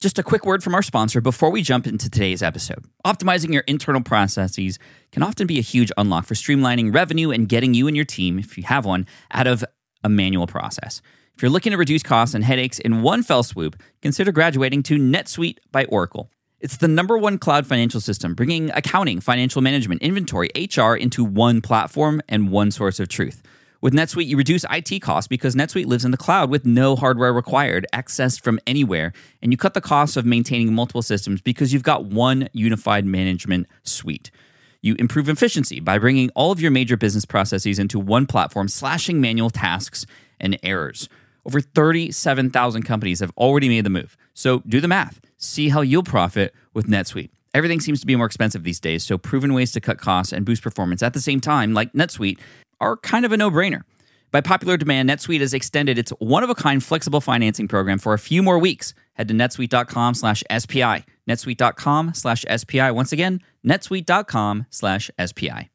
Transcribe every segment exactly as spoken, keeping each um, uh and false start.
Just a quick word from our sponsor before we jump into today's episode. Optimizing your internal processes can often be a huge unlock for streamlining revenue and getting you and your team, if you have one, out of a manual process. If you're looking to reduce costs and headaches in one fell swoop, consider graduating to NetSuite by Oracle. It's the number one cloud financial system, bringing accounting, financial management, inventory, H R into one platform and one source of truth. With NetSuite, you reduce I T costs because NetSuite lives in the cloud with no hardware required, accessed from anywhere, and you cut the cost of maintaining multiple systems because you've got one unified management suite. You improve efficiency by bringing all of your major business processes into one platform, slashing manual tasks and errors. Over thirty-seven thousand companies have already made the move. So do the math. See how you'll profit with NetSuite. Everything seems to be more expensive these days, so proven ways to cut costs and boost performance at the same time, like NetSuite, are kind of a no-brainer. By popular demand, NetSuite has extended its one-of-a-kind flexible financing program for a few more weeks. Head to netsuite.com slash SPI. netsuite.com slash SPI. Once again, netsuite.com slash SPI.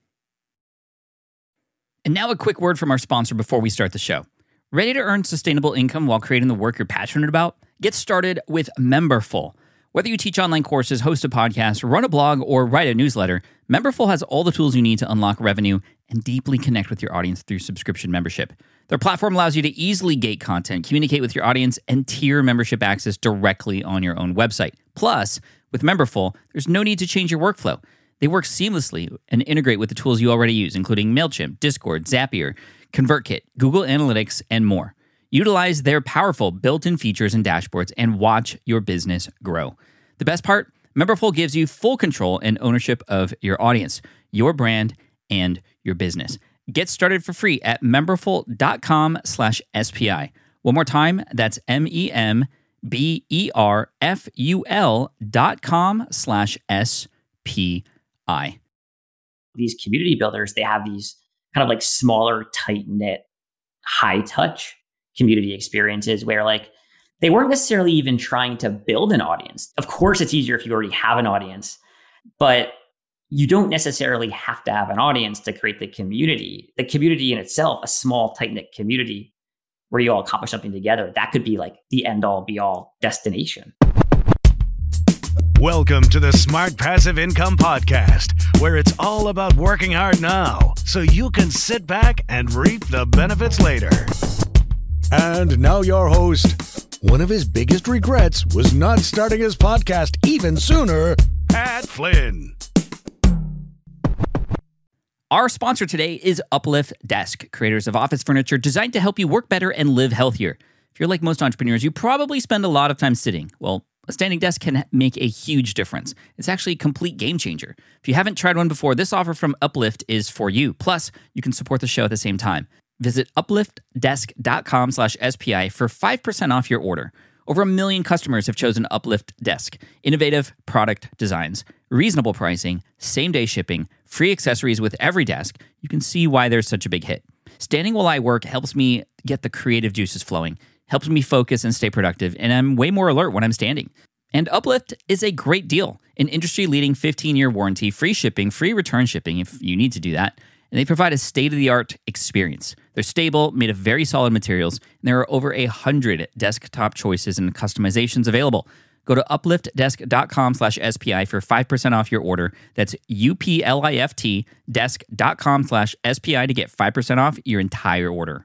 And now a quick word from our sponsor before we start the show. Ready to earn sustainable income while creating the work you're passionate about? Get started with Memberful. Whether you teach online courses, host a podcast, run a blog, or write a newsletter, Memberful has all the tools you need to unlock revenue and deeply connect with your audience through subscription membership. Their platform allows you to easily gate content, communicate with your audience, and tier membership access directly on your own website. Plus, with Memberful, there's no need to change your workflow. They work seamlessly and integrate with the tools you already use, including MailChimp, Discord, Zapier, ConvertKit, Google Analytics, and more. Utilize their powerful built-in features and dashboards and watch your business grow. The best part? Memberful gives you full control and ownership of your audience, your brand, and your business. Get started for free at memberful.com slash SPI. One more time, that's M-E-M-B-E-R-F-U-L dot com slash S-P-I. These community builders, they have these kind of like smaller, tight-knit, high-touch community experiences where like they weren't necessarily even trying to build an audience. Of course, it's easier if you already have an audience, but you don't necessarily have to have an audience to create the community. The community in itself, a small, tight-knit community where you all accomplish something together, that could be like the end-all, be-all destination. Welcome to the Smart Passive Income Podcast, where it's all about working hard now so you can sit back and reap the benefits later. And now your host. One of his biggest regrets was not starting his podcast even sooner, Pat Flynn. Our sponsor today is Uplift Desk, creators of office furniture designed to help you work better and live healthier. If you're like most entrepreneurs, you probably spend a lot of time sitting. Well, a standing desk can make a huge difference. It's actually a complete game changer. If you haven't tried one before, this offer from Uplift is for you. Plus, you can support the show at the same time. Visit upliftdesk.com slash SPI for five percent off your order. Over a million customers have chosen Uplift Desk. Innovative product designs, reasonable pricing, same-day shipping, free accessories with every desk. You can see why there's such a big hit. Standing while I work helps me get the creative juices flowing, helps me focus and stay productive, and I'm way more alert when I'm standing. And Uplift is a great deal. An industry-leading fifteen-year warranty, free shipping, free return shipping if you need to do that. And they provide a state-of-the-art experience. They're stable, made of very solid materials, and there are over a hundred desktop choices and customizations available. Go to upliftdesk.com slash SPI for five percent off your order. That's U-P-L-I-F-T desk.com slash SPI to get five percent off your entire order.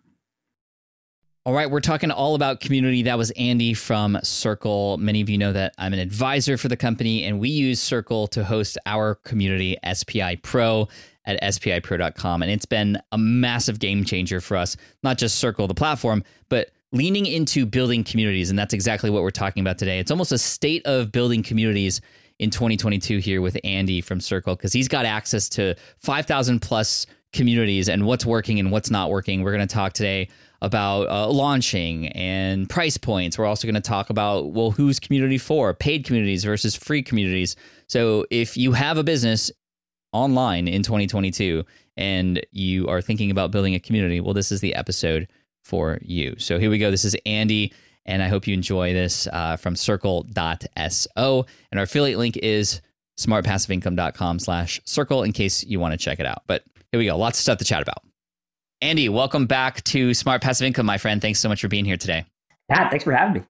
All right, we're talking all about community. That was Andy from Circle. Many of you know that I'm an advisor for the company, and we use Circle to host our community, S P I Pro, at S P I pro dot com. And it's been a massive game changer for us, not just Circle, the platform, but leaning into building communities. And that's exactly what we're talking about today. It's almost a state of building communities in twenty twenty-two here with Andy from Circle, because he's got access to five thousand plus communities and what's working and what's not working. We're going to talk today about uh, launching and price points. We're also going to talk about, well, who's community for? Paid communities versus free communities. So if you have a business online in twenty twenty-two and you are thinking about building a community, well, this is the episode for you. So here we go. This is Andy, and I hope you enjoy this uh, from circle dot so. And our affiliate link is smartpassiveincome.com slash circle in case you want to check it out. But here we go. Lots of stuff to chat about. Andy, welcome back to Smart Passive Income, my friend. Thanks so much for being here today. Pat, thanks for having me.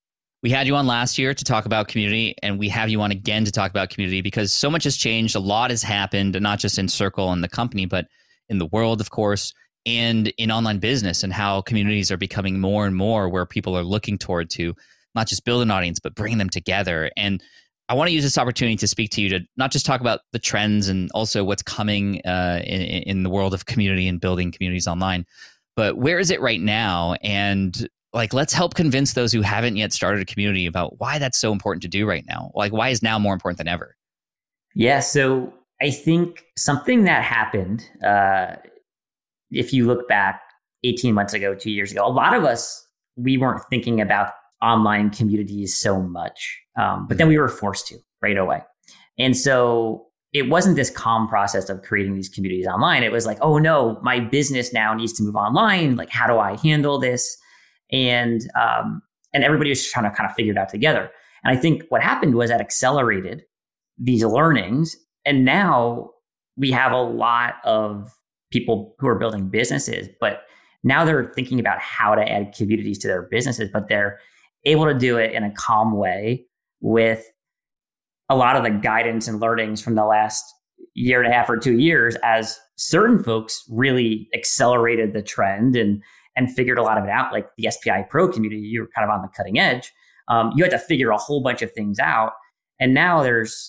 We had you on last year to talk about community, and we have you on again to talk about community because so much has changed. A lot has happened, not just in Circle and the company, but in the world, of course, and in online business, and how communities are becoming more and more where people are looking toward to not just build an audience, but bring them together. And I want to use this opportunity to speak to you to not just talk about the trends and also what's coming uh, in, in the world of community and building communities online, but where is it right now? And like, let's help convince those who haven't yet started a community about why that's so important to do right now. Like, why is now more important than ever? Yeah. So I think something that happened, uh, if you look back eighteen months ago, two years ago, a lot of us, we weren't thinking about online communities so much, um, but then we were forced to right away. And so it wasn't this calm process of creating these communities online. It was like, oh no, my business now needs to move online. Like, how do I handle this? And um, and everybody was trying to kind of figure it out together. And I think what happened was that accelerated these learnings. And now we have a lot of people who are building businesses, but now they're thinking about how to add communities to their businesses, but they're able to do it in a calm way with a lot of the guidance and learnings from the last year and a half or two years as certain folks really accelerated the trend and and figured a lot of it out, like the S P I Pro community. You were kind of on the cutting edge. Um, you had to figure a whole bunch of things out. And now there's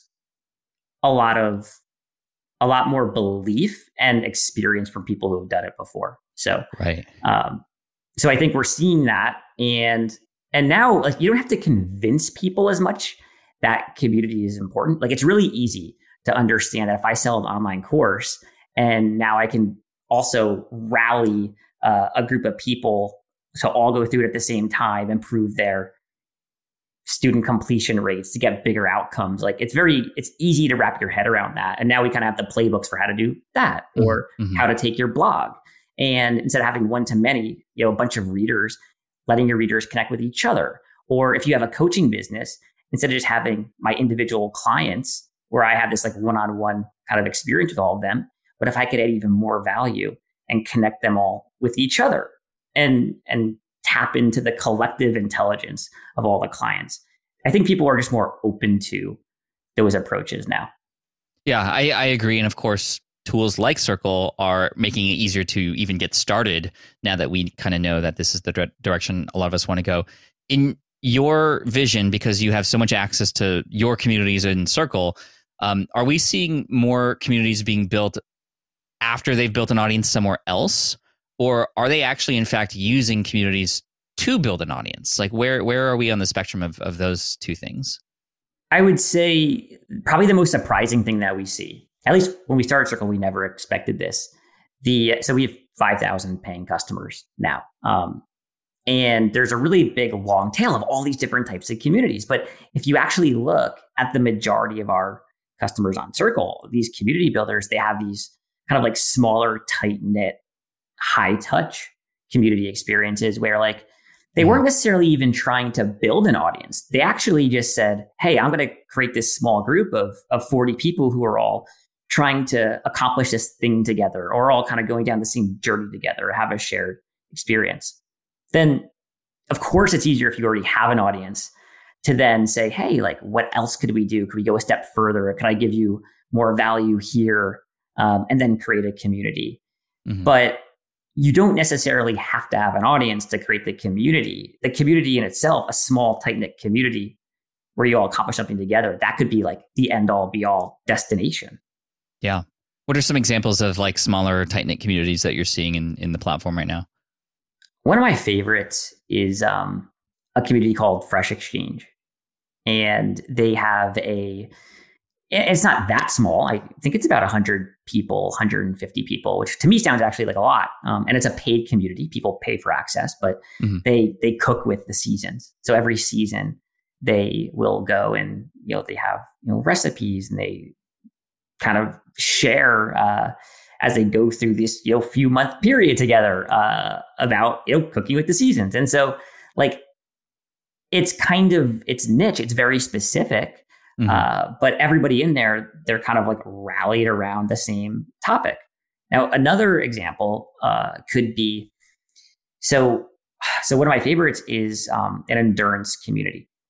a lot of, a lot more belief and experience from people who have done it before. So, right. Um, so I think we're seeing that. And, and now like, you don't have to convince people as much that community is important. Like, it's really easy to understand that if I sell an online course and now I can also rally uh, a group of people to all go through it at the same time, improve their student completion rates to get bigger outcomes. Like, it's very, it's easy to wrap your head around that. And now we kind of have the playbooks for how to do that, or mm-hmm. how to take your blog. And instead of having one to many, you know, a bunch of readers, letting your readers connect with each other. Or if you have a coaching business, instead of just having my individual clients where I have this like one-on-one kind of experience with all of them, but if I could add even more value and connect them all with each other and, and tap into the collective intelligence of all the clients, I think people are just more open to those approaches now. Yeah, I, I agree. And of course, tools like Circle are making it easier to even get started now that we kind of know that this is the dire- direction a lot of us want to go. In your vision, because you have so much access to your communities in Circle, um, are we seeing more communities being built after they've built an audience somewhere else? Or are they actually, in fact, using communities to build an audience? Like, where where are we on the spectrum of, of those two things? I would say probably the most surprising thing that we see, at least when we started Circle, we never expected this. The So we have five thousand paying customers now. Um, and there's a really big long tail of all these different types of communities. But if you actually look at the majority of our customers on Circle, these community builders, they have these kind of like smaller, tight-knit, high-touch community experiences where like they weren't necessarily even trying to build an audience. They actually just said, hey, I'm going to create this small group of, of forty people who are all trying to accomplish this thing together, or all kind of going down the same journey together, or have a shared experience. Then, of course, it's easier if you already have an audience to then say, hey, like, what else could we do? Could we go a step further? Could I give you more value here? Um, and then create a community. Mm-hmm. But you don't necessarily have to have an audience to create the community. The community in itself, a small, tight-knit community where you all accomplish something together, that could be like the end-all, be-all destination. Yeah. What are some examples of like smaller, tight-knit communities that you're seeing in, in the platform right now? One of my favorites is um, a community called Fresh Exchange. And they have a... It's not that small. I think it's about one hundred people, one hundred fifty people, which to me sounds actually like a lot. Um, and it's a paid community. People pay for access, but mm-hmm. they they cook with the seasons. So every season they will go and, you know, they have, you know, recipes, and they kind of share uh, as they go through this, you know, few month period together uh, about, you know, cooking with the seasons. And so like, it's kind of, it's niche. It's very specific. Mm-hmm. Uh, but everybody in there, they're kind of like rallied around the same topic. Now, another example uh, could be, so, so one of my favorites is um, an endurance community.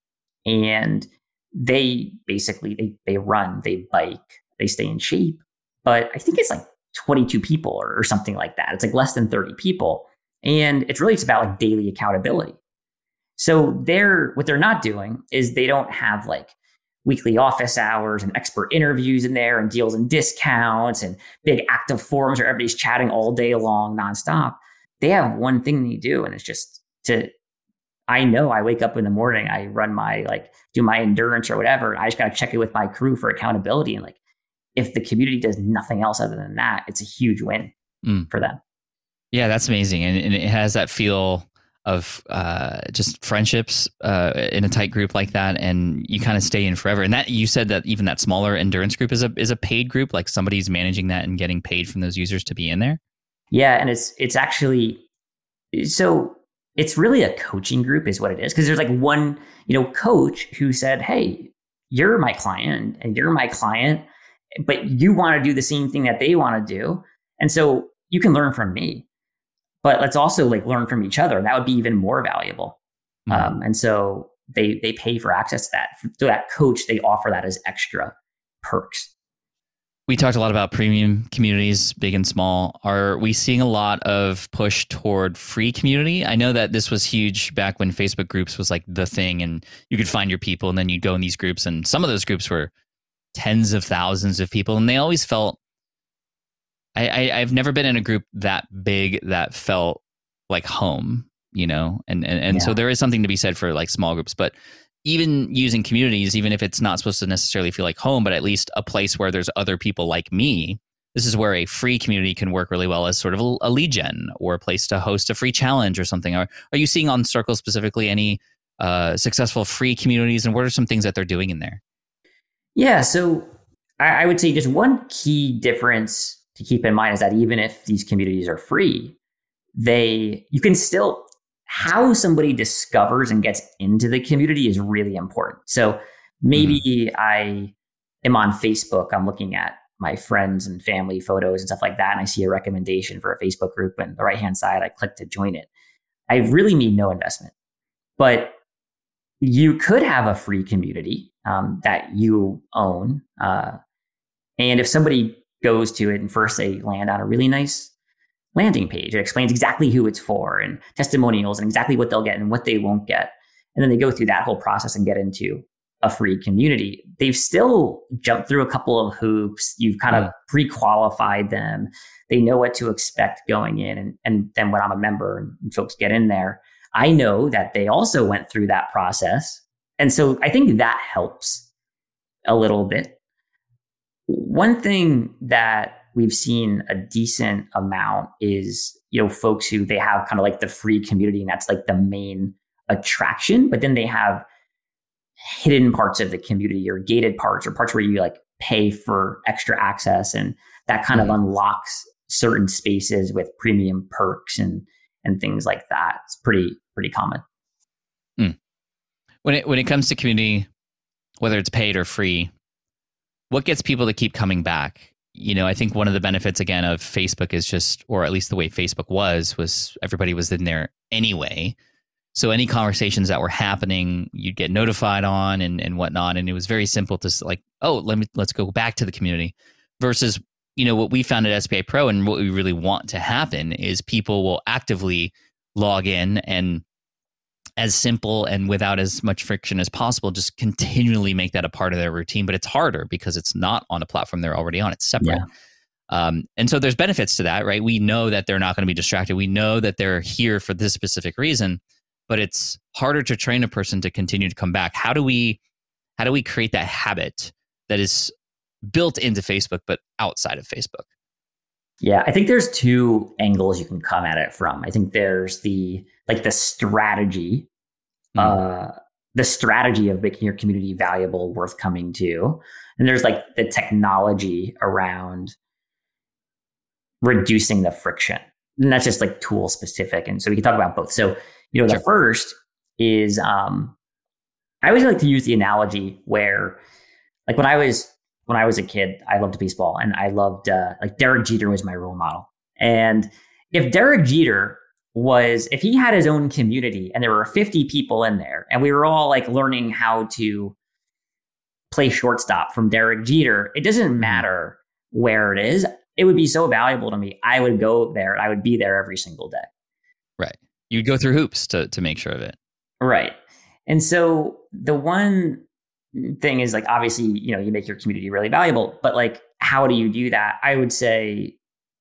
and they basically, they, they run, they bike, they stay in shape. But I think it's like twenty-two people or, or something like that. It's like less than thirty people. And it's really, it's about like daily accountability. So they're, what they're not doing is they don't have like weekly office hours and expert interviews in there and deals and discounts and big active forums where everybody's chatting all day long nonstop. They have one thing they do, and it's just to, I know I wake up in the morning, I run my, like do my endurance or whatever. I just got to check it with my crew for accountability. And like, if the community does nothing else other than that, it's a huge win mm. for them. Yeah, that's amazing. And, and it has that feel of uh, just friendships uh, in a tight group like that. And you kind of stay in forever. And that, you said that even that smaller endurance group is a, is a paid group, like somebody's managing that and getting paid from those users to be in there. Yeah. And it's, it's actually, so it's really a coaching group is what it is. Cause there's like one, you know, coach who said, hey, you're my client and you're my client, but you want to do the same thing that they want to do. And so you can learn from me, but let's also like learn from each other. And that would be even more valuable. Mm-hmm. Um, and so they, they pay for access to that. So that coach, they offer that as extra perks. We talked a lot about premium communities, big and small. Are we seeing a lot of push toward free community? I know that this was huge back when Facebook groups was like the thing, and you could find your people and then you'd go in these groups, and some of those groups were tens of thousands of people, and they always felt, I, I, I've never been in a group that big that felt like home, you know? And, and, and yeah. So there is something to be said for like small groups, but even using communities, even if it's not supposed to necessarily feel like home, but at least a place where there's other people like me, this is where a free community can work really well as sort of a, a lead gen or a place to host a free challenge or something. Are, are you seeing on Circle specifically any uh, successful free communities, and what are some things that they're doing in there? Yeah, so I, I would say just one key difference to keep in mind is that even if these communities are free, they you can still, how somebody discovers and gets into the community is really important. So maybe mm-hmm. I am on Facebook, I'm looking at my friends and family photos and stuff like that, and I see a recommendation for a Facebook group, and the right-hand side, I click to join it. I really need no investment, but you could have a free community um, that you own. Uh, and if somebody goes to it and first they land on a really nice landing page, it explains exactly who it's for and testimonials and exactly what they'll get and what they won't get. And then they go through that whole process and get into a free community. They've still jumped through a couple of hoops. You've kind of pre-qualified them. They know what to expect going in. And, and then when I'm a member and folks get in there, I know that they also went through that process. And so I think that helps a little bit. One thing that we've seen a decent amount is, you know, folks who they have kind of like the free community, and that's like the main attraction, but then they have hidden parts of the community or gated parts or parts where you like pay for extra access, and that kind mm-hmm. of unlocks certain spaces with premium perks and and things like that. It's pretty pretty common. Mm. When it when it comes to community, whether it's paid or free, what gets people to keep coming back? You know, I think one of the benefits again of Facebook is just, or at least the way Facebook was, was everybody was in there anyway. So any conversations that were happening, you'd get notified on and, and whatnot. And it was very simple to like, oh, let me, let's go back to the community versus, you know, what we found at S B A Pro and what we really want to happen is people will actively log in and as simple and without as much friction as possible, just continually make that a part of their routine. But it's harder because it's not on a platform they're already on. It's separate. Yeah. Um, and so there's benefits to that, right? We know that they're not going to be distracted. We know that they're here for this specific reason, but it's harder to train a person to continue to come back. How do we, how do we create that habit that is built into Facebook, but outside of Facebook? Yeah, I think there's two angles you can come at it from. I think there's the like the strategy, mm. uh, the strategy of making your community valuable, worth coming to, and there's like the technology around reducing the friction, and that's just like tool specific. And so we can talk about both. So you know, the sure. first is um, I always like to use the analogy where, like when I was. When I was a kid, I loved baseball, and I loved uh, like Derek Jeter was my role model. And if Derek Jeter was if he had his own community and there were fifty people in there and we were all like learning how to play shortstop from Derek Jeter, it doesn't matter where it is. It would be so valuable to me. I would go there. I would be there every single day. Right. You'd go through hoops to to make sure of it. Right. And so the one thing is like, obviously, you know, you make your community really valuable, but like, how do you do that? I would say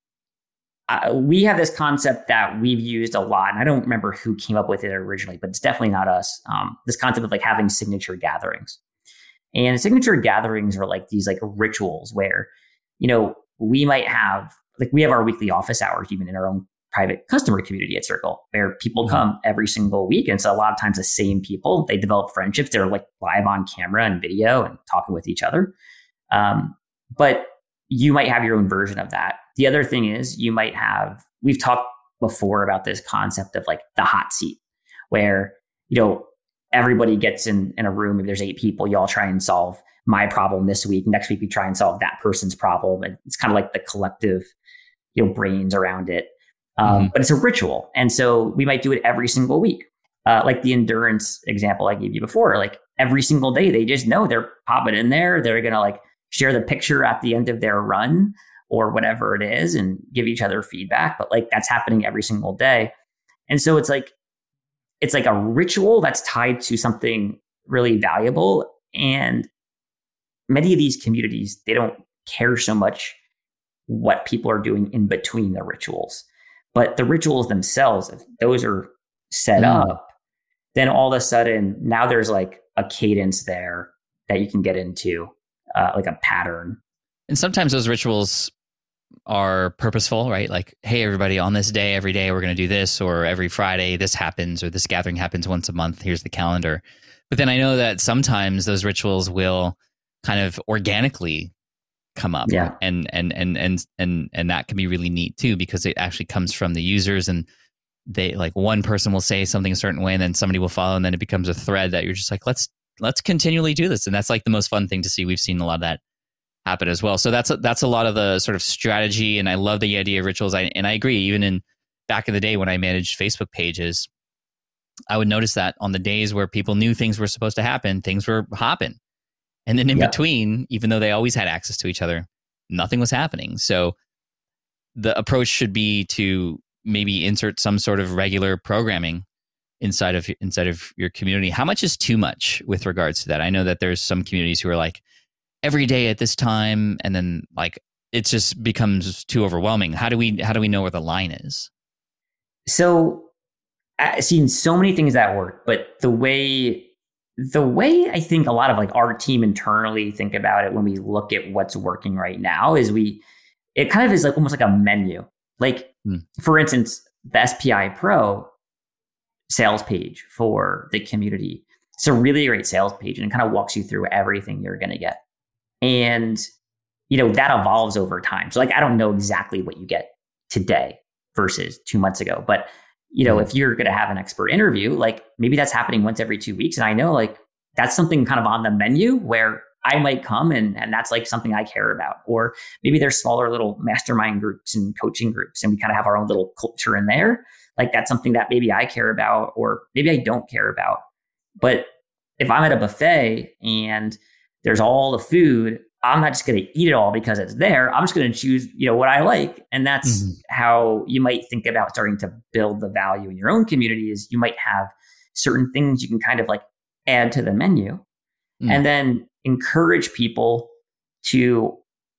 uh, we have this concept that we've used a lot, and I don't remember who came up with it originally, but it's definitely not us. Um, this concept of like having signature gatherings. And signature gatherings are like these like rituals where, you know, we might have, like we have our weekly office hours, even in our own private customer community at Circle, where people come every single week. And so a lot of times the same people, they develop friendships. They're like live on camera and video and talking with each other. Um, but you might have your own version of that. The other thing is you might have, we've talked before about this concept of like the hot seat, where, you know, everybody gets in, in a room. If there's eight people, you all try and solve my problem this week. Next week, we try and solve that person's problem. And it's kind of like the collective, you know, brains around it. Um, mm-hmm. But it's a ritual. And so we might do it every single week. Uh, like the endurance example I gave you before, like every single day, they just know they're popping in there. They're going to like share the picture at the end of their run or whatever it is and give each other feedback. But like that's happening every single day. And so it's like, it's like a ritual that's tied to something really valuable. And many of these communities, they don't care so much what people are doing in between the rituals. But the rituals themselves, if those are set mm. up, then all of a sudden now there's like a cadence there that you can get into, uh, like a pattern. And sometimes those rituals are purposeful, right? Like, hey, everybody, on this day, every day, we're going to do this, or every Friday, this happens, or this gathering happens once a month. Here's the calendar. But then I know that sometimes those rituals will kind of organically come up, yeah. and and and and and and that can be really neat too, because it actually comes from the users, and they like one person will say something a certain way, and then somebody will follow, and then it becomes a thread that you're just like, let's let's continually do this, and that's like the most fun thing to see. We've seen a lot of that happen as well. So that's a, that's a lot of the sort of strategy, and I love the idea of rituals. I and I agree. Even in back in the day when I managed Facebook pages, I would notice that on the days where people knew things were supposed to happen, things were hopping. And then in yeah. between, even though they always had access to each other, nothing was happening. So the approach should be to maybe insert some sort of regular programming inside of inside of your community. How much is too much with regards to that? I know that there's some communities who are like every day at this time, and then like it just becomes too overwhelming. How do we how do we know where the line is? So I've seen so many things that work, but the way The way I think a lot of like our team internally think about it when we look at what's working right now is we, it kind of is like almost like a menu. Like hmm. for instance, the S P I Pro sales page for the community. It's a really great sales page, and it kind of walks you through everything you're going to get. And, you know, that evolves over time. So like, I don't know exactly what you get today versus two months ago, but you know, if you're going to have an expert interview, like maybe that's happening once every two weeks. And I know like that's something kind of on the menu where I might come and, and that's like something I care about. Or maybe there's smaller little mastermind groups and coaching groups, and we kind of have our own little culture in there. Like that's something that maybe I care about, or maybe I don't care about. But if I'm at a buffet and there's all the food, I'm not just going to eat it all because it's there. I'm just going to choose, you know, what I like. And that's mm-hmm. how you might think about starting to build the value in your own community. Is you might have certain things you can kind of like add to the menu mm-hmm. and then encourage people to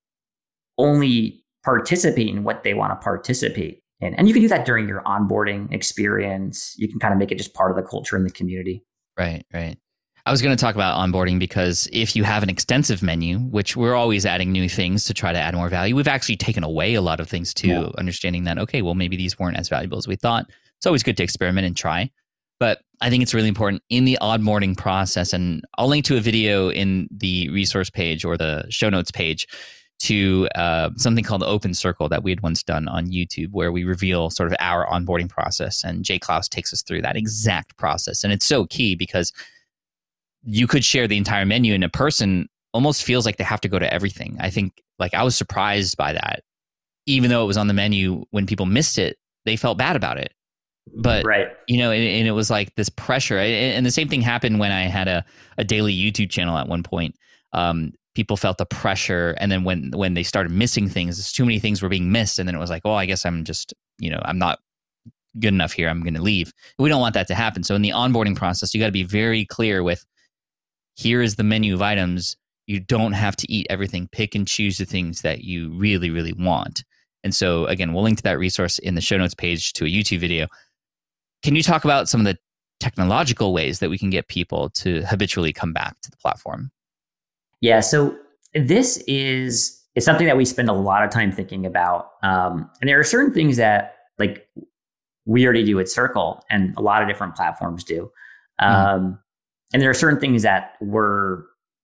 only participate in what they want to participate in. And you can do that during your onboarding experience. You can kind of make it just part of the culture in the community. Right, right. I was going to talk about onboarding because if you have an extensive menu, which we're always adding new things to try to add more value, we've actually taken away a lot of things too, yeah. understanding that, okay, well, maybe these weren't as valuable as we thought. It's always good to experiment and try. But I think it's really important in the onboarding process, and I'll link to a video in the resource page or the show notes page to uh, something called the Open Circle that we had once done on YouTube, where we reveal sort of our onboarding process. And Jay Klaus takes us through that exact process. And it's so key because you could share the entire menu and a person almost feels like they have to go to everything. I think like I was surprised by that. Even though it was on the menu, when people missed it, they felt bad about it. But, right. you know, and, and it was like this pressure. And the same thing happened when I had a, a daily YouTube channel at one point. Um, people felt the pressure. And then when, when they started missing things, too many things were being missed. And then it was like, oh, I guess I'm just, you know, I'm not good enough here. I'm going to leave. We don't want that to happen. So in the onboarding process, you got to be very clear with, here is the menu of items. You don't have to eat everything. Pick and choose the things that you really, really want. And so again, we'll link to that resource in the show notes page to a YouTube video. Can you talk about some of the technological ways that we can get people to habitually come back to the platform? Yeah. So this is, it's something that we spend a lot of time thinking about. Um, and there are certain things that like we already do at Circle and a lot of different platforms do. Um, mm-hmm. And there are certain things that we're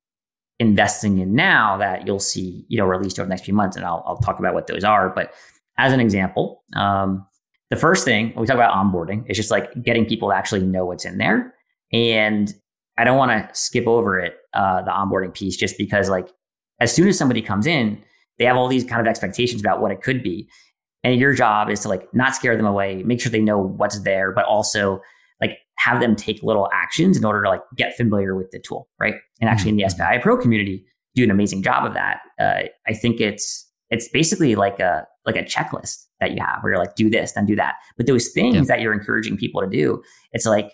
investing in now that you'll see, you know, released over the next few months. And I'll, I'll talk about what those are. But as an example, um, the first thing when we talk about onboarding is just like getting people to actually know what's in there. And I don't want to skip over it, uh, the onboarding piece, just because like as soon as somebody comes in, they have all these kind of expectations about what it could be. And your job is to like not scare them away, make sure they know what's there, but also like have them take little actions in order to like get familiar with the tool, right? And actually in the S P I Pro community, do an amazing job of that. Uh, I think it's it's basically like a like a checklist that you have where you're like, do this, then do that. But those things yeah. that you're encouraging people to do, it's like,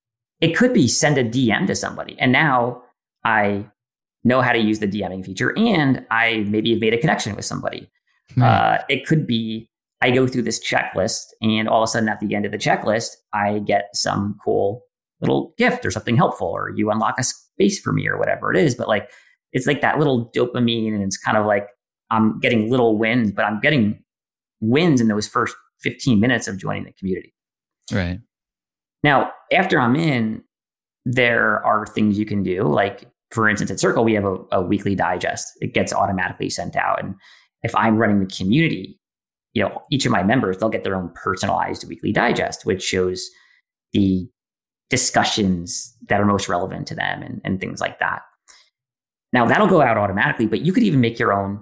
it could be send a D M to somebody. And now I know how to use the DMing feature and I maybe have made a connection with somebody. Mm. Uh, it could be, I go through this checklist and all of a sudden at the end of the checklist, I get some cool little gift or something helpful, or you unlock a space for me or whatever it is. But like, it's like that little dopamine and it's kind of like, I'm getting little wins, but I'm getting wins in those first fifteen minutes of joining the community. Right. Now, after I'm in, there are things you can do. Like, for instance, at Circle, we have a, a weekly digest. It gets automatically sent out. And if I'm running the community, you know, each of my members, they'll get their own personalized weekly digest, which shows the discussions that are most relevant to them and, and things like that. Now, that'll go out automatically, but you could even make your own,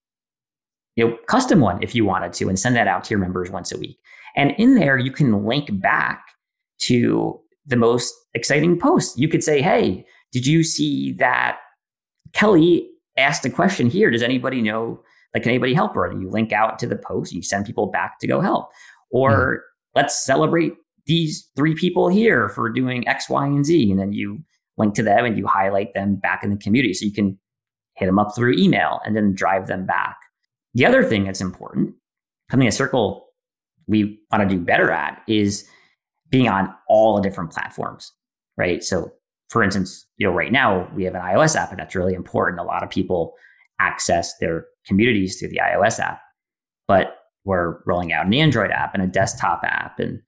you know, custom one if you wanted to and send that out to your members once a week. And in there, you can link back to the most exciting posts. You could say, hey, did you see that Kelly asked a question here? Does anybody know, like, can anybody help her? And you link out to the post, you send people back to go help. Or mm. let's celebrate these three people here for doing X, Y, and Z. And then you link to them and you highlight them back in the community. So you can hit them up through email and then drive them back. The other thing that's important, something at Circle we want to do better at, is being on all the different platforms, right? So for instance, you know, right now we have an iOS app and that's really important. A lot of people access their communities through the iOS app, but we're rolling out an Android app and a desktop app, and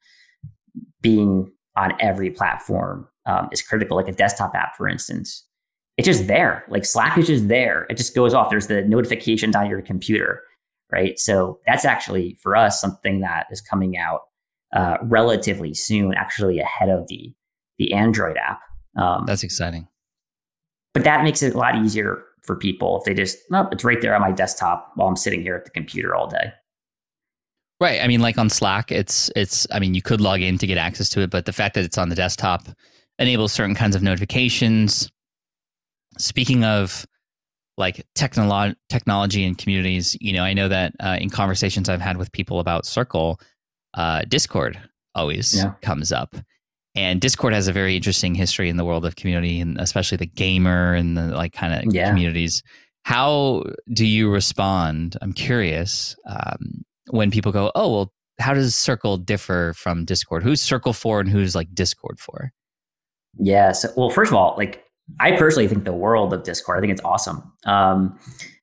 being on every platform um, is critical. Like a desktop app, for instance, it's just there. Like Slack is just there. It just goes off. There's the notifications on your computer, right? So that's actually for us something that is coming out uh, relatively soon, actually ahead of the the Android app. Um, that's exciting. But that makes it a lot easier for people if they just, nope, it's right there on my desktop while I'm sitting here at the computer all day. Right. I mean, like on Slack, it's, it's, I mean, you could log in to get access to it, but the fact that it's on the desktop enables certain kinds of notifications. Speaking of like technolo- technology and communities, you know, I know that uh, in conversations I've had with people about Circle, uh, Discord always yeah. comes up. And Discord has a very interesting history in the world of community, and especially the gamer and the like kind of yeah. communities. How do you respond? I'm curious um, when people go, oh, well, how does Circle differ from Discord? Who's Circle for and who's like Discord for? Yeah. So, well, first of all, like I personally think the world of Discord, I think it's awesome. Um,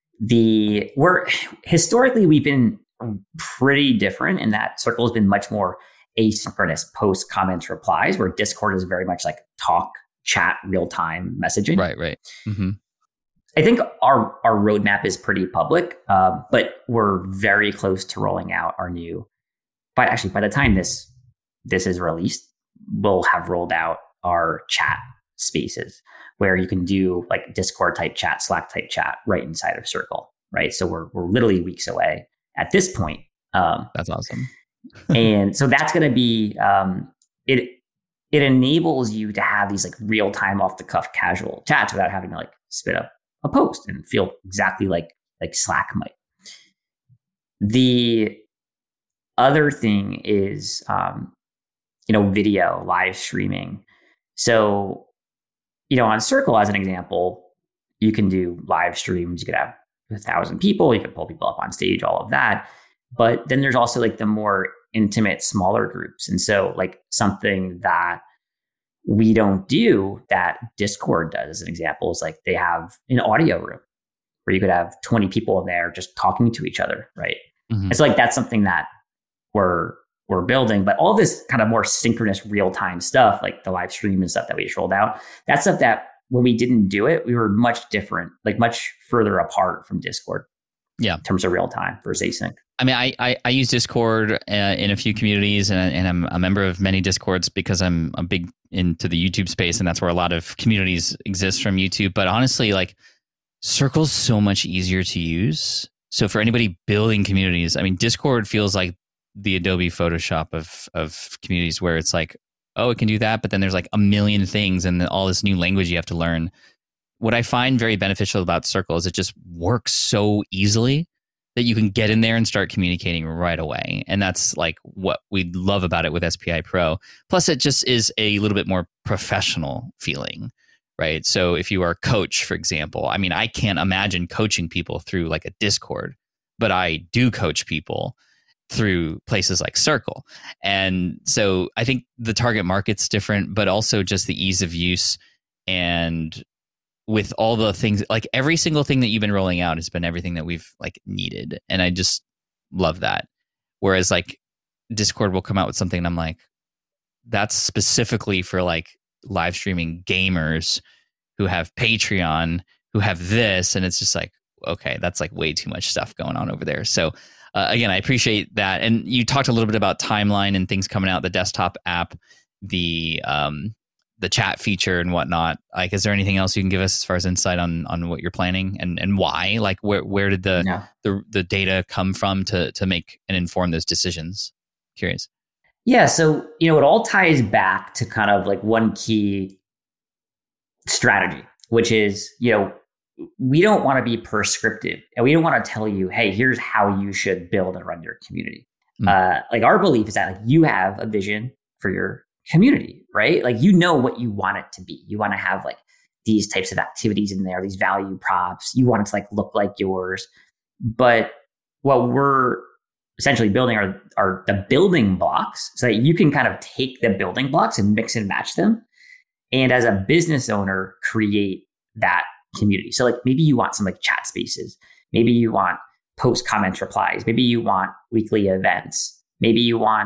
the we're historically, we've been pretty different in that Circle has been much more asynchronous post comments replies, where Discord is very much like talk, chat, real time messaging. Right, right. Mm-hmm. I think our our roadmap is pretty public, uh, but we're very close to rolling out our new. But actually, by the time this this is released, we'll have rolled out our chat spaces where you can do like Discord type chat, Slack type chat right inside of Circle. Right, so we're we're literally weeks away at this point. Um, That's awesome. And so that's going to be, um, it, it enables you to have these like real time off the cuff casual chats without having to like spit up a post and feel exactly like, like Slack might. The other thing is, um, you know, video, live streaming. So, you know, on Circle, as an example, you can do live streams. You could have a thousand people. You could pull people up on stage, all of that. But then there's also like the more intimate, smaller groups. And so like something that we don't do that Discord does, as an example, is like they have an audio room where you could have twenty people in there just talking to each other, right? Mm-hmm. It's like that's something that we're we're building. But all this kind of more synchronous real-time stuff, like the live stream and stuff that we just rolled out, that's stuff that when we didn't do it, we were much different, like much further apart from Discord. Yeah, in terms of real time versus async. I mean, I, I, I use Discord uh, in a few communities, and, and I'm a member of many Discords because I'm a big into the YouTube space, and that's where a lot of communities exist from YouTube. But honestly, like Circle's so much easier to use. So for anybody building communities, I mean, Discord feels like the Adobe Photoshop of of communities, where it's like, oh, it can do that, but then there's like a million things and all this new language you have to learn. What I find very beneficial about Circle is it just works so easily that you can get in there and start communicating right away. And that's like what we love about it with S P I Pro. Plus, it just is a little bit more professional feeling, right? So if you are a coach, for example, I mean, I can't imagine coaching people through like a Discord, but I do coach people through places like Circle. And so I think the target market's different, but also just the ease of use. And with all the things, like every single thing that you've been rolling out has been everything that we've like needed. And I just love that. Whereas like Discord will come out with something and I'm like, that's specifically for like live streaming gamers who have Patreon, who have this. And it's just like, okay, that's like way too much stuff going on over there. So uh, again, I appreciate that. And you talked a little bit about timeline and things coming out, the desktop app, the, um, the chat feature and whatnot. Like, is there anything else you can give us as far as insight on on what you're planning and, and why? Like, where where did the, no. the the data come from to to make and inform those decisions? Curious. Yeah, so you know, it all ties back to kind of like one key strategy, which is, you know, we don't want to be prescriptive and we don't want to tell you, hey, here's how you should build and run your community. Mm. Uh, like our belief is that like you have a vision for your community, right? Like, you know what you want it to be. You want to have like these types of activities in there, these value props. You want it to like look like yours. But what we're essentially building are, are the building blocks so that you can kind of take the building blocks and mix and match them. And as a business owner, create that community. So like maybe you want some like chat spaces. Maybe you want post comment replies. Maybe you want weekly events. Maybe you want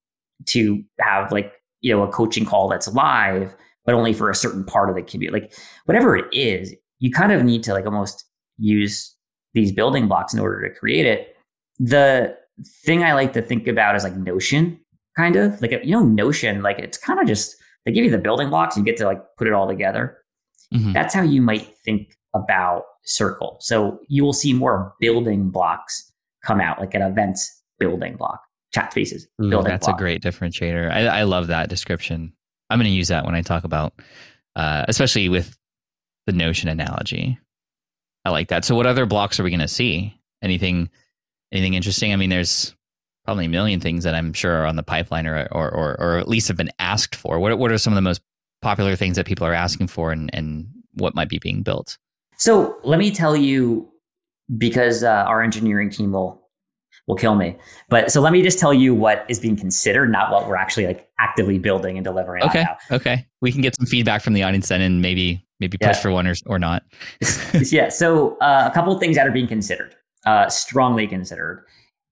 to have like, you know, a coaching call that's live, but only for a certain part of the community. Like whatever it is, you kind of need to like almost use these building blocks in order to create it. The thing I like to think about is like Notion, kind of like, you know, Notion, like it's kind of just, they give you the building blocks, you get to like put it all together. Mm-hmm. That's how you might think about Circle. So you will see more building blocks come out, like an events building block. Chat spaces. Ooh, that's block. A great differentiator. I, I love that description. I'm going to use that when I talk about, uh, especially with the Notion analogy. I like that. So what other blocks are we going to see? Anything, anything interesting? I mean, there's probably a million things that I'm sure are on the pipeline or, or, or, or at least have been asked for. What, what are some of the most popular things that people are asking for and, and what might be being built? So let me tell you, because uh, our engineering team will will kill me. But so let me just tell you what is being considered, not what we're actually like actively building and delivering. Okay. Now. Okay. We can get some feedback from the audience then and maybe, maybe push yeah. for one or, or not. yeah. So uh, a couple of things that are being considered, uh, strongly considered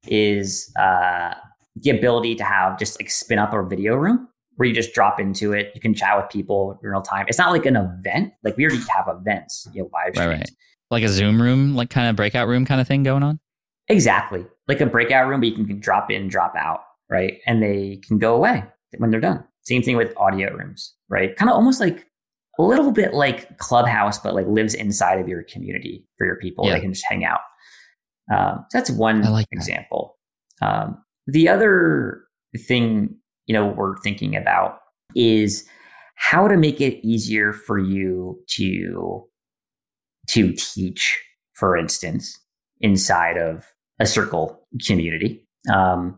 is uh, the ability to have just like spin up a video room where you just drop into it. You can chat with people in real time. It's not like an event. Like we already have events, you know, live streams. Right, right. Like a Zoom room, like kind of breakout room kind of thing going on? Exactly. Like a breakout room, but you can drop in, drop out, right? And they can go away when they're done. Same thing with audio rooms, right? Kind of almost like a little bit like Clubhouse, but like lives inside of your community for your people. Yeah. They can just hang out. Um, so that's one like example. That. Um, the other thing, you know, we're thinking about is how to make it easier for you to, to teach, for instance, inside of a Circle community. Um,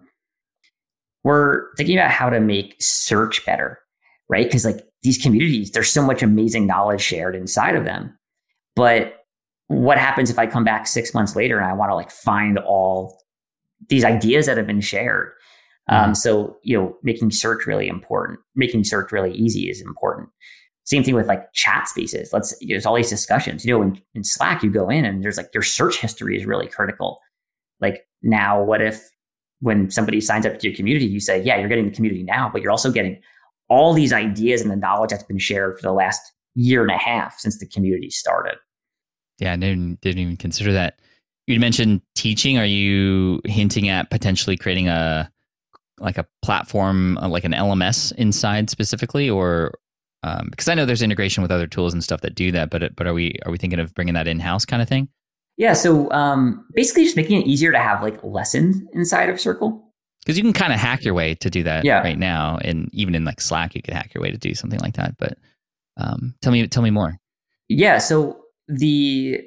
we're thinking about how to make search better, right? Because like these communities, there's so much amazing knowledge shared inside of them. But what happens if I come back six months later and I want to like find all these ideas that have been shared? Mm-hmm. Um, so, you know, making search really important, making search really easy is important. Same thing with like chat spaces. Let's, there's all these discussions, you know, in, in Slack, you go in and there's like your search history is really critical. Like now, what if when somebody signs up to your community, you say, yeah, you're getting the community now, but you're also getting all these ideas and the knowledge that's been shared for the last year and a half since the community started. Yeah, I didn't, didn't even consider that. You mentioned teaching. Are you hinting at potentially creating a like a platform, like an L M S inside specifically, or um, because I know there's integration with other tools and stuff that do that, but but are we are we thinking of bringing that in-house kind of thing? Yeah, so um, basically just making it easier to have like lessons inside of Circle. Because you can kind of hack your way to do that yeah. right now, and even in like Slack, you could hack your way to do something like that. But um, tell me, tell me more. Yeah, so the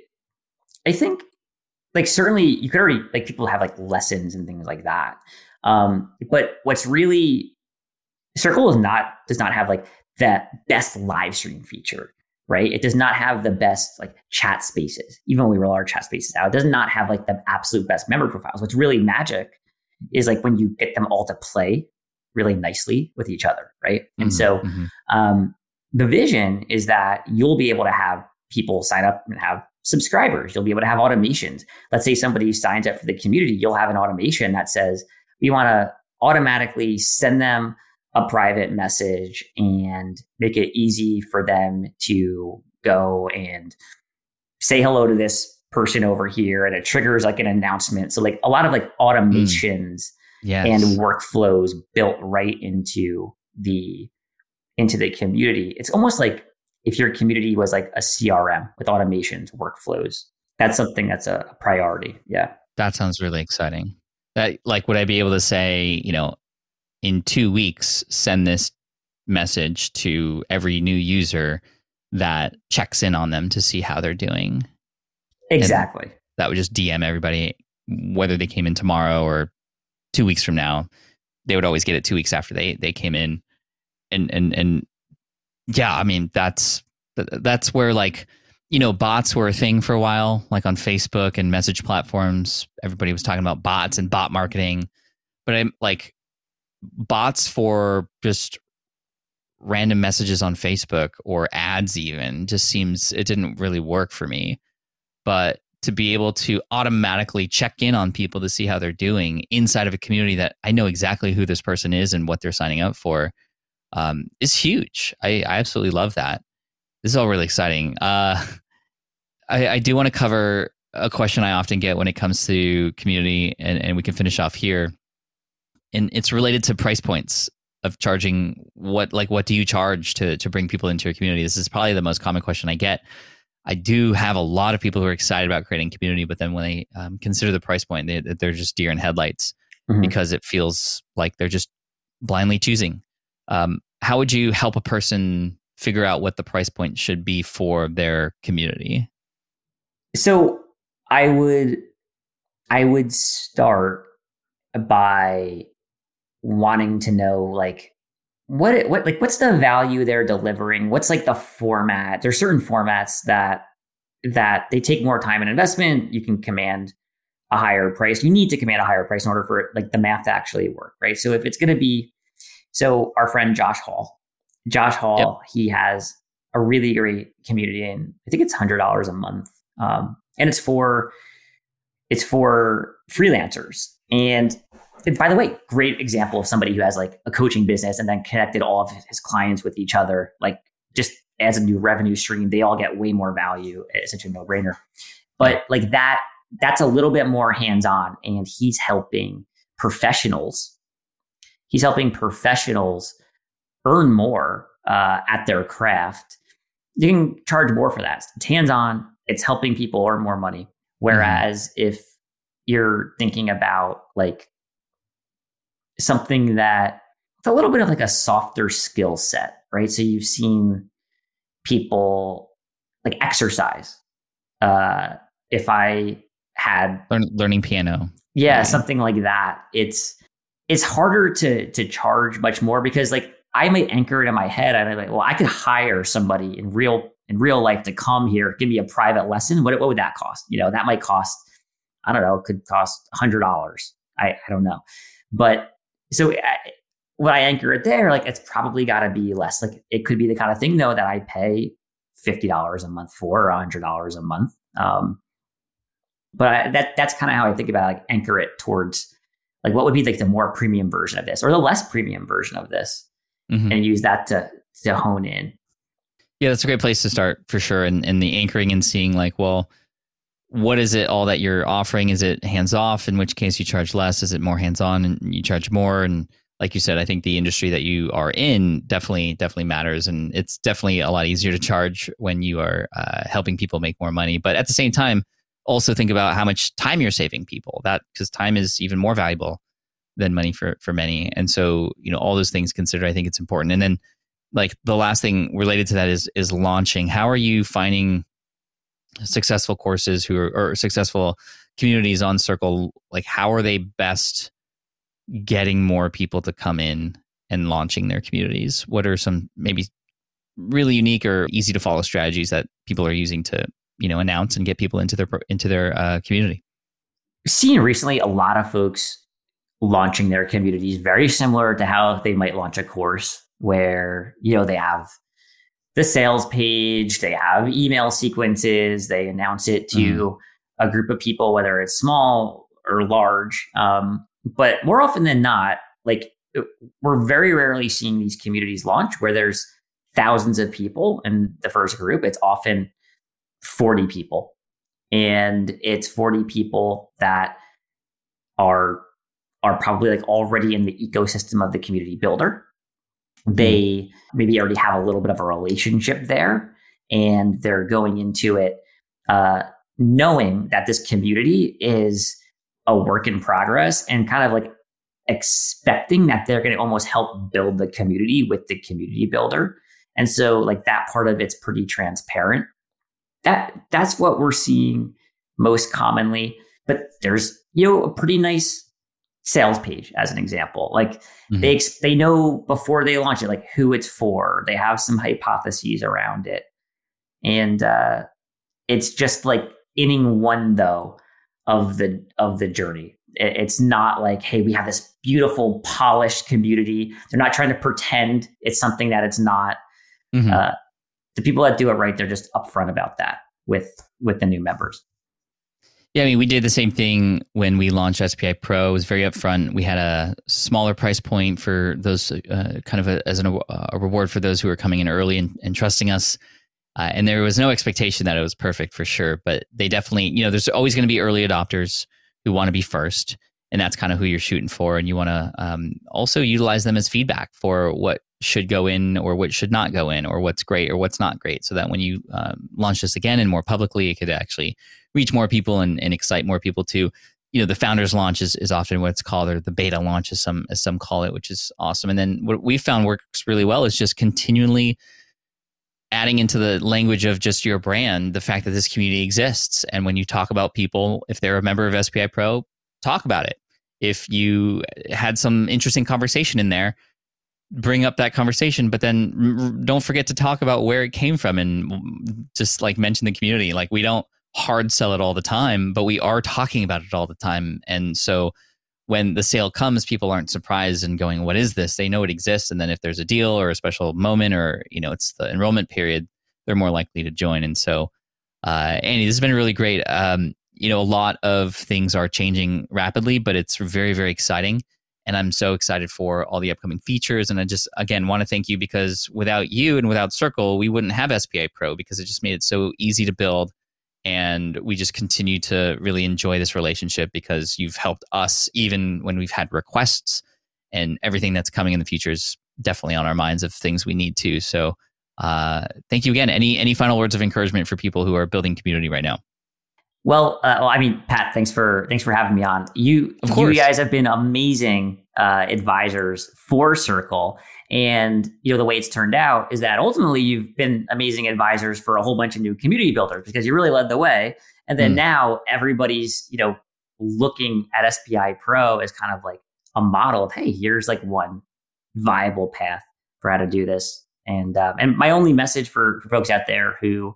I think like certainly you could already like people have like lessons and things like that. Um, but what's really Circle is not does not have like that best live stream feature. Right? It does not have the best like chat spaces. Even when we roll our chat spaces out, it does not have like the absolute best member profiles. What's really magic is like when you get them all to play really nicely with each other, right? Mm-hmm, and so mm-hmm. um, the vision is that you'll be able to have people sign up and have subscribers. You'll be able to have automations. Let's say somebody signs up for the community, you'll have an automation that says, we want to automatically send them a private message and make it easy for them to go and say hello to this person over here. And it triggers like an announcement. So like a lot of like automations mm. yes. and workflows built right into the, into the community. It's almost like if your community was like a C R M with automations, workflows, that's something that's a priority. Yeah. That sounds really exciting. That like, would I be able to say, you know, in two weeks, send this message to every new user that checks in on them to see how they're doing? Exactly. And that would just D M everybody, whether they came in tomorrow or two weeks from now. They would always get it two weeks after they they came in. And and and yeah, I mean, that's that's where like, you know, bots were a thing for a while, like on Facebook and message platforms. Everybody was talking about bots and bot marketing. But I'm like, bots for just random messages on Facebook or ads even just seems, it didn't really work for me. But to be able to automatically check in on people to see how they're doing inside of a community that I know exactly who this person is and what they're signing up for um, is huge. I, I absolutely love that. This is all really exciting. Uh, I, I do want to cover a question I often get when it comes to community, and, and we can finish off here. And it's related to price points of charging. What like what do you charge to to bring people into your community? This is probably the most common question I get. I do have a lot of people who are excited about creating community, but then when they um, consider the price point, they, they're just deer in headlights mm-hmm. because it feels like they're just blindly choosing. Um, how would you help a person figure out what the price point should be for their community? So I would I would start by wanting to know like what what like what's the value they're delivering? What's like the format? There's certain formats that that they take more time and investment. You can command a higher price. You need to command a higher price in order for like the math to actually work, right? So if it's going to be, so our friend Josh Hall, Josh Hall, yep. he has a really great community, and I think it's one hundred dollars a month, um, and it's for it's for freelancers. And by the way, great example of somebody who has like a coaching business and then connected all of his clients with each other, like just as a new revenue stream. They all get way more value. It's such a no-brainer. But like that, that's a little bit more hands-on, and he's helping professionals. He's helping professionals earn more uh, at their craft. You can charge more for that. It's hands-on. It's helping people earn more money. Whereas mm-hmm. if you're thinking about like something that it's a little bit of like a softer skill set, right? So you've seen people like exercise. Uh, if I had Learn, learning piano, yeah, maybe. something like that, it's it's harder to to charge much more because like I might anchor it in my head. I'm like, well, I could hire somebody in real in real life to come here, give me a private lesson. What what would that cost? You know, that might cost, I don't know, it could cost a hundred dollars. I I don't know, but so I, when I anchor it there, like it's probably got to be less. Like it could be the kind of thing though that I pay fifty dollars a month for, or a hundred dollars a month. Um, but I, that that's kind of how I think about it, like anchor it towards like what would be like the more premium version of this or the less premium version of this, mm-hmm. and use that to to hone in. Yeah, that's a great place to start for sure. And and the anchoring and seeing like, well, what is it all that you're offering? Is it hands off? In which case you charge less? Is it more hands on and you charge more? And like you said, I think the industry that you are in definitely, definitely matters. And it's definitely a lot easier to charge when you are uh, helping people make more money. But at the same time, also think about how much time you're saving people, that because time is even more valuable than money for, for many. And so, you know, all those things considered, I think it's important. And then like the last thing related to that is, is launching. How are you finding successful courses who are, or successful communities on Circle? Like, how are they best getting more people to come in and launching their communities? What are some maybe really unique or easy to follow strategies that people are using to, you know, announce and get people into their into their uh, community? Seeing recently a lot of folks launching their communities very similar to how they might launch a course, where, you know, they have the sales page, they have email sequences, they announce it to mm. a group of people, whether it's small or large. Um, but more often than not, like we're very rarely seeing these communities launch where there's thousands of people in the first group. It's often forty people, and it's forty people that are are probably like already in the ecosystem of the community builder. They maybe already have a little bit of a relationship there, and they're going into it uh, knowing that this community is a work in progress, and kind of like expecting that they're going to almost help build the community with the community builder. And so like that part of it's pretty transparent. That that's what we're seeing most commonly. But there's, you know, a pretty nice sales page as an example. Like mm-hmm. they they know before they launch it, like who it's for. They have some hypotheses around it. And uh, it's just like inning one though of the of the journey. It, it's not like, hey, we have this beautiful polished community. They're not trying to pretend it's something that it's not. Mm-hmm. Uh, the people that do it right, they're just upfront about that with with the new members. Yeah, I mean, we did the same thing when we launched S P I Pro. It was very upfront. We had a smaller price point for those, uh, kind of a, as an, a reward for those who were coming in early and, and trusting us. Uh, and there was no expectation that it was perfect for sure. But they definitely, you know, there's always going to be early adopters who want to be first. And that's kind of who you're shooting for. And you want to um, also utilize them as feedback for what should go in or what should not go in, or what's great or what's not great. So that when you um, launch this again and more publicly, it could actually reach more people and, and excite more people too. You know, the founders launch is, is often what it's called, or the beta launch as some as some call it, which is awesome. And then what we found works really well is just continually adding into the language of just your brand, the fact that this community exists. And when you talk about people, if they're a member of S P I Pro, talk about it. If you had some interesting conversation in there, bring up that conversation, but then r- don't forget to talk about where it came from, and just like mention the community. Like we don't hard sell it all the time, but we are talking about it all the time. And so when the sale comes, people aren't surprised and going, what is this? They know it exists. And then if there's a deal or a special moment, or, you know, it's the enrollment period, they're more likely to join. And so, uh, Andy, this has been really great. Um, you know, a lot of things are changing rapidly, but it's very, very exciting. And I'm so excited for all the upcoming features. And I just, again, want to thank you, because without you and without Circle, we wouldn't have S P I Pro, because it just made it so easy to build. And we just continue to really enjoy this relationship, because you've helped us even when we've had requests, and everything that's coming in the future is definitely on our minds of things we need to. So uh, thank you again. Any any final words of encouragement for people who are building community right now? Well, uh, well, I mean, Pat, thanks for thanks for having me on. You, Of course. you guys have been amazing uh, advisors for Circle, and you know the way it's turned out is that ultimately you've been amazing advisors for a whole bunch of new community builders because you really led the way. And then mm. now everybody's you know looking at S P I Pro as kind of like a model of, hey, here's like one viable path for how to do this. And um, and my only message for, for folks out there who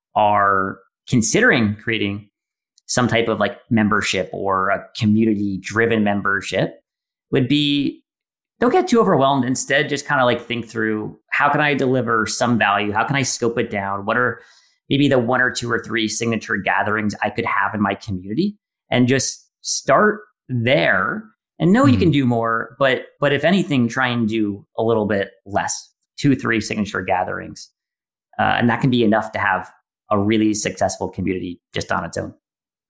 are considering creating some type of like membership or a community driven membership would be, don't get too overwhelmed. Instead, just kind of like think through, how can I deliver some value? How can I scope it down? What are maybe the one or two or three signature gatherings I could have in my community? And just start there and know mm-hmm. you can do more. But, but if anything, try and do a little bit less, two, three signature gatherings. Uh, and that can be enough to have a really successful community just on its own.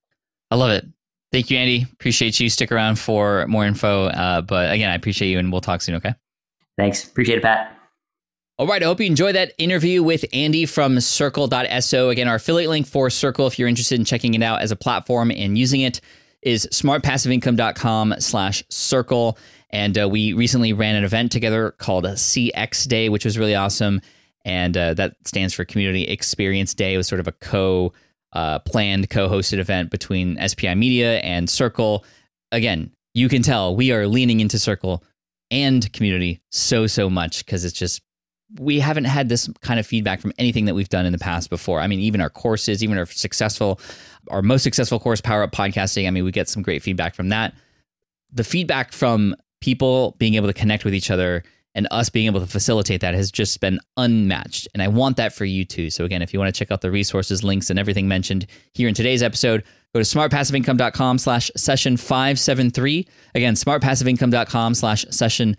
I love it. Thank you, Andy. Appreciate you. Stick around for more info. Uh, but again, I appreciate you and we'll talk soon, okay? Thanks. Appreciate it, Pat. All right. I hope you enjoyed that interview with Andy from Circle dot so. Again, our affiliate link for Circle, if you're interested in checking it out as a platform and using it, is smartpassiveincome.com slash circle. And uh, we recently ran an event together called C X Day, which was really awesome. And uh, that stands for Community Experience Day. It was sort of a co Uh, planned co-hosted event between S P I Media and Circle. Again, you can tell we are leaning into Circle and community so, so much because it's just, we haven't had this kind of feedback from anything that we've done in the past before. I mean, even our courses, even our successful, our most successful course, Power Up Podcasting, I mean, we get some great feedback from that. The feedback from people being able to connect with each other and us being able to facilitate that has just been unmatched. And I want that for you too. So again, if you want to check out the resources, links, and everything mentioned here in today's episode, go to smartpassiveincome.com slash session 573. Again, smartpassiveincome.com slash session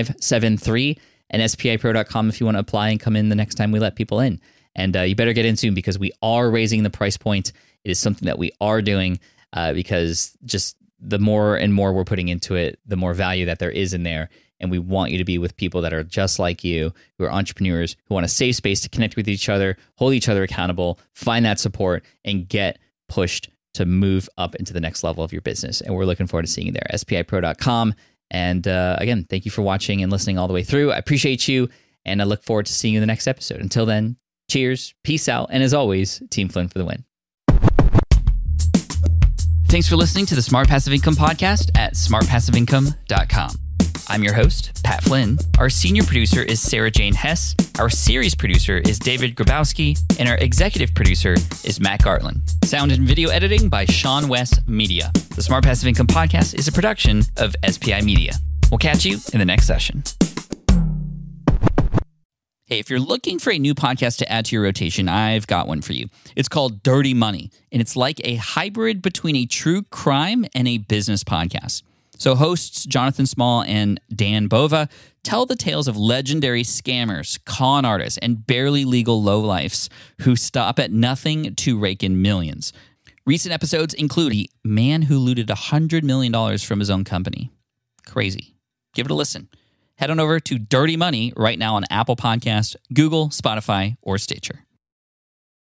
573 and S P I pro dot com if you want to apply and come in the next time we let people in. And uh, you better get in soon because we are raising the price point. It is something that we are doing uh, because just the more and more we're putting into it, the more value that there is in there. And we want you to be with people that are just like you, who are entrepreneurs, who want a safe space to connect with each other, hold each other accountable, find that support, and get pushed to move up into the next level of your business. And we're looking forward to seeing you there, S P I pro dot com. And uh, again, thank you for watching and listening all the way through. I appreciate you, and I look forward to seeing you in the next episode. Until then, cheers, peace out, and as always, Team Flynn for the win. Thanks for listening to the Smart Passive Income Podcast at smart passive income dot com. I'm your host, Pat Flynn. Our senior producer is Sarah Jane Hess. Our series producer is David Grabowski. And our executive producer is Matt Gartland. Sound and video editing by Sean West Media. The Smart Passive Income Podcast is a production of S P I Media. We'll catch you in the next session. Hey, if you're looking for a new podcast to add to your rotation, I've got one for you. It's called Dirty Money, and it's like a hybrid between a true crime and a business podcast. So hosts Jonathan Small and Dan Bova tell the tales of legendary scammers, con artists, and barely legal lowlifes who stop at nothing to rake in millions. Recent episodes include a man who looted one hundred million dollars from his own company. Crazy. Give it a listen. Head on over to Dirty Money right now on Apple Podcasts, Google, Spotify, or Stitcher.